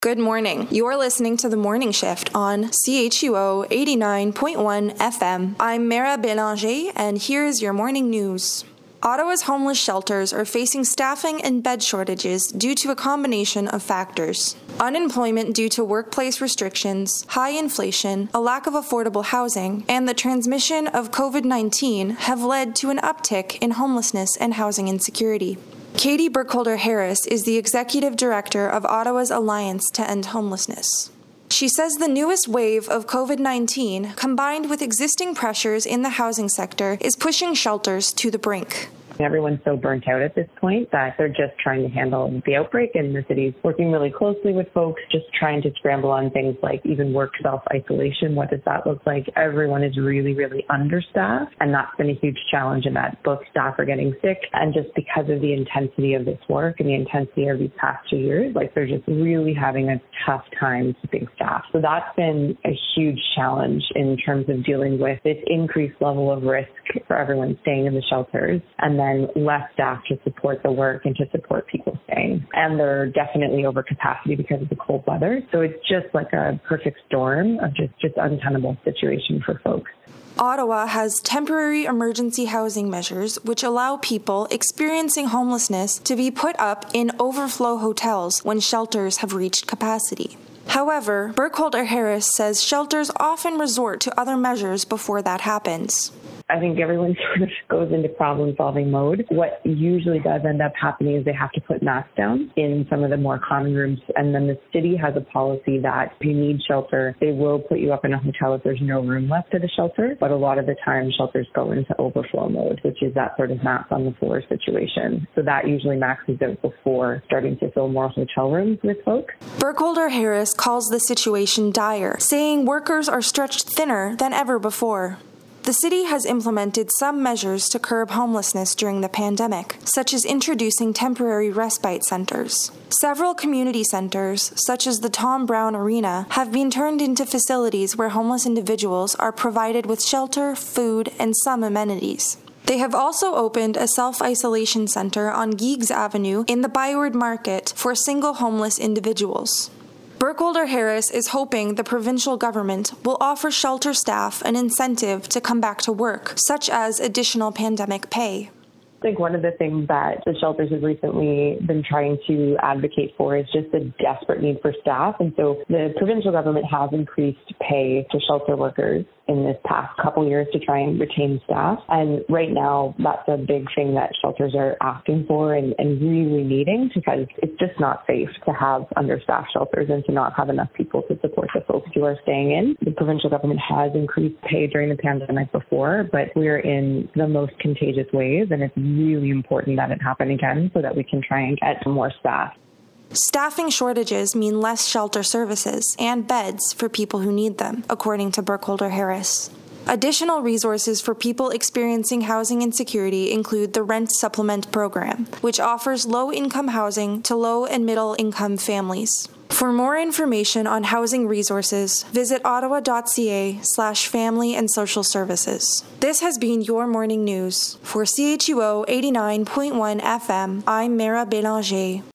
Good morning. You're listening to The Morning Shift on CHUO 89.1 FM. I'm Mara Bélanger, and here's your morning news. Ottawa's homeless shelters are facing staffing and bed shortages due to a combination of factors. Unemployment due to workplace restrictions, high inflation, a lack of affordable housing, and the transmission of COVID-19 have led to an uptick in homelessness and housing insecurity. Katie Burkholder-Harris is the executive director of Ottawa's Alliance to End Homelessness. She says the newest wave of COVID-19, combined with existing pressures in the housing sector, is pushing shelters to the brink. Everyone's so burnt out at this point that they're just trying to handle the outbreak, and the city's working really closely with folks, just trying to scramble on things like even work self-isolation. What does that look like? Everyone is really, really understaffed, and that's been a huge challenge in that both staff are getting sick, and just because of the intensity of this work and the intensity of these past 2 years, they're just really having a tough time keeping staff. So that's been a huge challenge in terms of dealing with this increased level of risk for everyone staying in the shelters, and then less staff to support the work and to support people staying. And they're definitely over capacity because of the cold weather. So it's just like a perfect storm of just untenable situation for folks. Ottawa has temporary emergency housing measures which allow people experiencing homelessness to be put up in overflow hotels when shelters have reached capacity. However, Burkholder-Harris says shelters often resort to other measures before that happens. I think everyone sort of goes into problem-solving mode. What usually does end up happening is they have to put masks down in some of the more common rooms, and then the city has a policy that if you need shelter, they will put you up in a hotel if there's no room left at the shelter. But a lot of the time, shelters go into overflow mode, which is that sort of max on the floor situation. So that usually maxes out before starting to fill more hotel rooms with folks. Burkholder-Harris calls the situation dire, saying workers are stretched thinner than ever before. The city has implemented some measures to curb homelessness during the pandemic, such as introducing temporary respite centers. Several community centers, such as the Tom Brown Arena, have been turned into facilities where homeless individuals are provided with shelter, food, and some amenities. They have also opened a self-isolation center on Geegs Avenue in the Byward Market for single homeless individuals. Burkholder-Harris is hoping the provincial government will offer shelter staff an incentive to come back to work, such as additional pandemic pay. I think one of the things that the shelters have recently been trying to advocate for is just the desperate need for staff. And so the provincial government has increased pay to shelter workers in this past couple years to try and retain staff. And right now, that's a big thing that shelters are asking for and really needing, because it's just not safe to have understaffed shelters and to not have enough people to support the folks who are staying in. The provincial government has increased pay during the pandemic before, but we're in the most contagious wave, and it's really important that it happen again so that we can try and get more staff. Staffing shortages mean less shelter services and beds for people who need them, according to Burkholder-Harris. Additional resources for people experiencing housing insecurity include the Rent Supplement Program, which offers low-income housing to low- and middle-income families. For more information on housing resources, visit ottawa.ca/family and social services. This has been your morning news. For CHUO 89.1 FM, I'm Mara Bélanger.